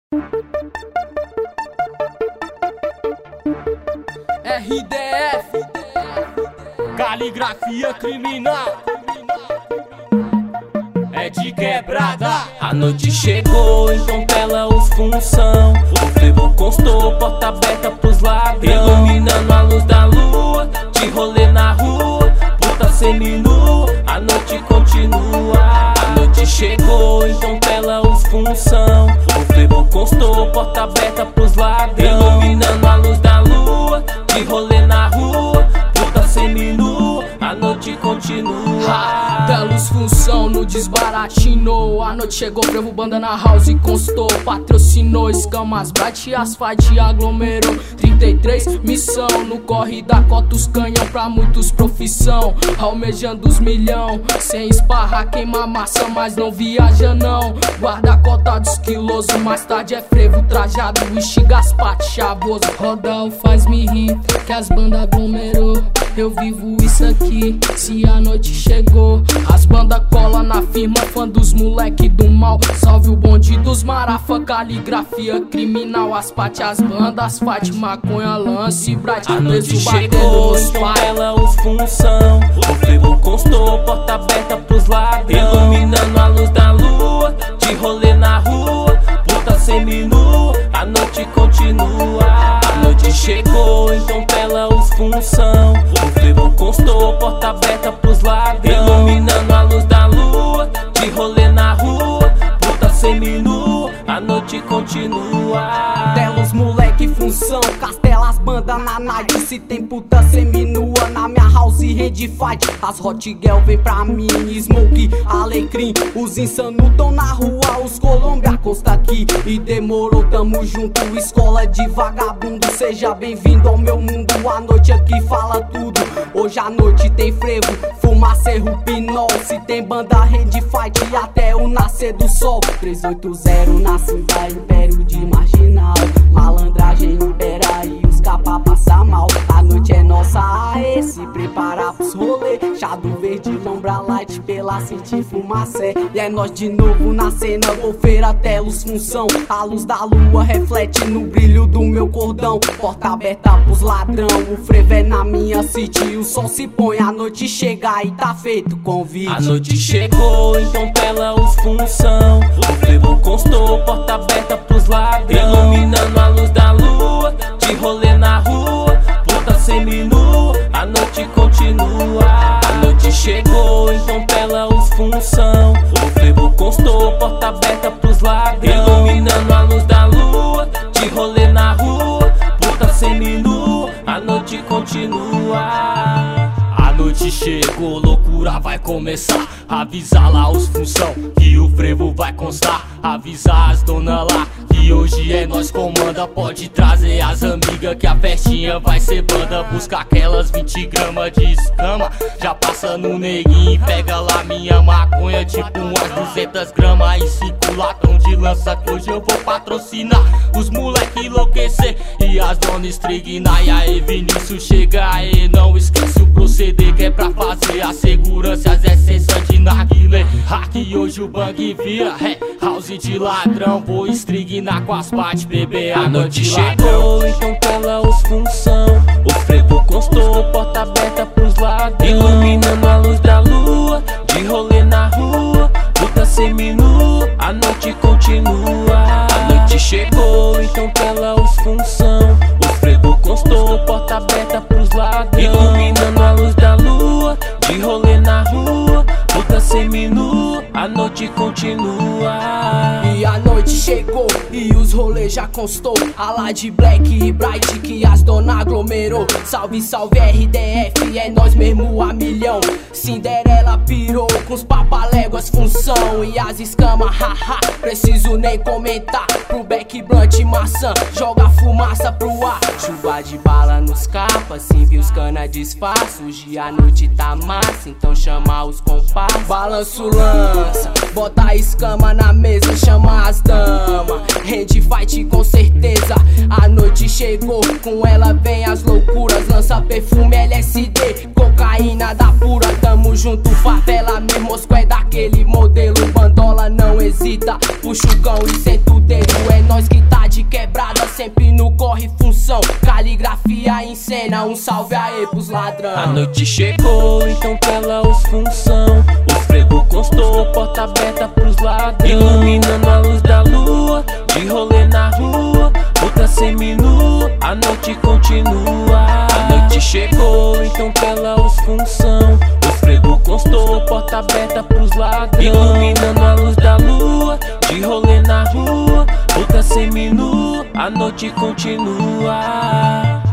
RDF, caligrafia criminal, é de quebrada. A noite chegou, então pela os função. O frevo constou, porta aberta pros ladrão, iluminando a luz da lua, de rolê na rua, puta seminu, a noite continua. A noite chegou, então pela os função. O frevo constou, porta aberta pros ladrão, iluminando a luz da lua, de rolê na rua, puta seminu, a noite continua. Telos função no desbaratinou. A noite chegou, frevo banda na house e constou. Patrocinou, escamas, bright, asfalto aglomerou. 33, missão, no corre da cota os canhão pra muitos profissão. Almejando os milhão, sem esparrar, queima massa, mas não viaja não. Guarda a cota dos quilosos, mais tarde é frevo trajado, Wish Gaspate, chavoso. Rodão faz-me rir, que as bandas aglomerou. Eu vivo isso aqui, se a noite chegou. As bandas cola na firma, fã dos moleque do mal. Salve o bonde dos marafa, caligrafia criminal. As pate, as bandas, fight, maconha, lance, bright. A noite chegou, então ela os função. O frevo constou, porta aberta pros ladrão, iluminando a luz da lua, de rolê na rua, puta seminu, a noite continua. A noite chegou, então pela os função. O frevo constou, porta aberta pros ladrão, iluminando a luz da lua, de rolê na rua, puta seminu, a noite continua. Telos moleque função, castelas banda na night. Se tem puta seminua na minha house rede fight. As hot girl vem pra mim, smoke, alecrim. Os insanos tão na rua, os Colômbia costa aqui. E demorou, tamo junto, escola de vagabundo. Seja bem-vindo ao meu mundo, a noite aqui fala tudo. Hoje à noite tem frevo, fumaça, rupinol. Se tem banda rede fight até o nascer do sol. 380 na cidade, império de marginal. Malandragem impera e os capa passa mal. A noite é nossa, aê, se prepara pros rolê. Chado verde, lombra light, pela sentir fumacé. E é nós de novo na cena, golfeira, telos função. A luz da lua reflete no brilho do meu cordão. Porta aberta pros ladrão, o frevo é na minha city. O sol se põe, a noite chega e tá feito o convite. A noite chegou, então pela os função. O frevo constou, porta aberta pros ladrão, iluminando a luz da lua, de rolê na rua, puta seminu, a noite continua. A noite chegou, então pela os função. O frevo constou, porta aberta pros ladrão, iluminando a luz da lua, de rolê na rua, puta seminu, a noite continua. A noite chegou, loucura vai começar. Avisa lá os função que o frevo vai constar. Avisa as dona lá que hoje é nós comanda. Pode trazer as amigas que a festinha vai ser banda. Busca aquelas 20 gramas de escama, já passa no neguinho e pega lá minha maconha, tipo umas 200 gramas e 5 latão de lança, que hoje eu vou patrocinar os moleque enlouquecer e as donas estrignar. E aí Vinícius chega aí, não esquece o proceder que é pra fazer a segurança, as essências de narguilé. Aqui hoje o bang vira house de ladrão, vou estrignar com as partes, beber a noite chegou, então pela os função. O frevo constou, porta aberta pros ladrão, iluminando a luz da lua, de rolê na rua, puta seminu, a noite continua. A noite chegou, então pela os função. O frevo constou, porta aberta pros ladrão, iluminando a luz da lua, de rolê na rua, puta seminu, a noite continua. E a noite chegou e os rolês já constou. A lá de Black e Bright que as dona aglomerou. Salve, salve RDF, é nós mesmo a milhão. Cinderela pirou com os papaléguas função. E as escamas, haha, preciso nem comentar. Pro Beck, Blunt e maçã, joga fumaça pro ar. Chuva de bala nos capas, sim, viu os cana disfarça. Hoje a noite tá massa, então chama os compassos. Balanço lança, bota a escama na mesa, chama as damas. Rede fight com certeza, a noite chegou, com ela vem as loucuras. Lança perfume LSD, cocaína da pura. Tamo junto, favela mesmo, mosco é daquele modelo. Bandola não hesita, puxa o cão e senta o dedo, é nós que sempre no corre função. Caligrafia em cena, um salve aí pros ladrão. A noite chegou, então pela os função. O frevo constou, porta aberta pros ladrão. Iluminando a luz da lua, de rolê na rua, puta seminu, a noite continua. A noite chegou, então pela os função. O frevo constou, porta aberta pros ladrão. Iluminando a luz da lua, de rolê na rua, puta seminu, a noite continua.